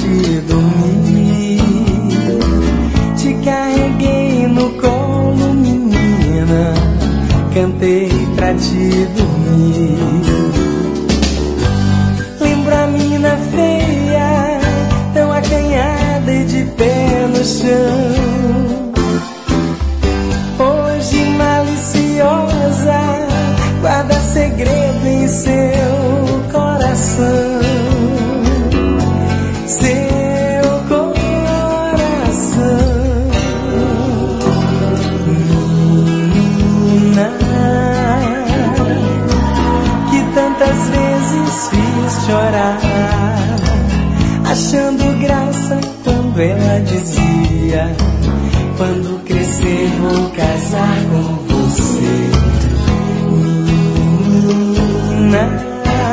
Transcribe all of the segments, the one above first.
te dormir. Te carreguei no colo, menina, cantei pra te dormir. Lembro a mina feia, tão acanhada e de pé no chão. Hoje maliciosa, guarda segredo em seu coração. Seu coração. Menina, que tantas vezes fiz chorar, achando graça quando ela dizia: quando crescer vou casar com você. Menina,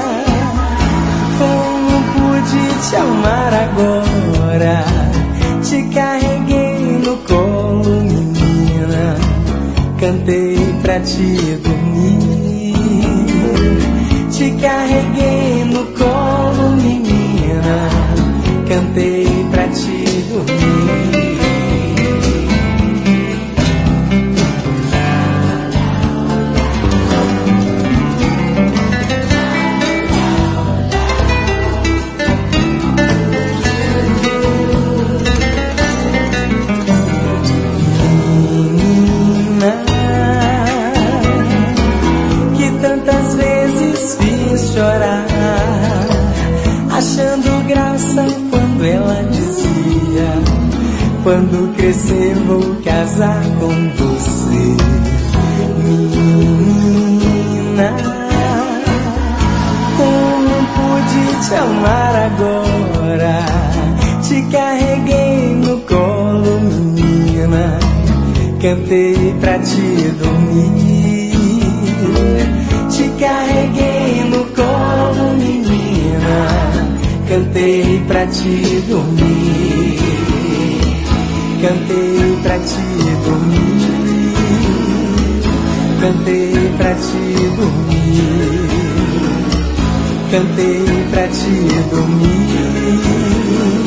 como pude te amar agora? Te carreguei no colo, menina, cantei pra te dormir. Te carreguei no colo, menina, cantei pra te dormir. Chorar, achando graça quando ela dizia: quando crescer vou casar com você. Menina, como pude te amar agora? Te carreguei no colo, menina, cantei pra te dormir. Te carreguei no colo, menina, cantei pra te dormir. Cantei pra te dormir. Cantei pra te dormir. Cantei pra te dormir.